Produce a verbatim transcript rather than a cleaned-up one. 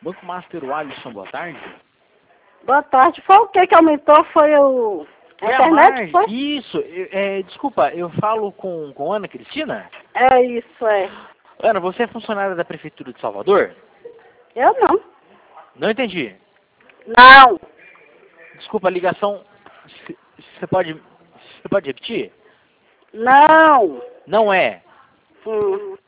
Banco Master Alisson, boa tarde. Boa tarde. Foi o que que aumentou? Foi o... a Foi a internet, Marge. foi? Isso, eu- é, desculpa, eu falo com, com Ana Cristina? É isso, é. Ana, você é funcionária da Prefeitura de Salvador? Eu não. Não entendi. Não. Desculpa, a ligação... Você pode... Você pode repetir? Não. Não é. Hum.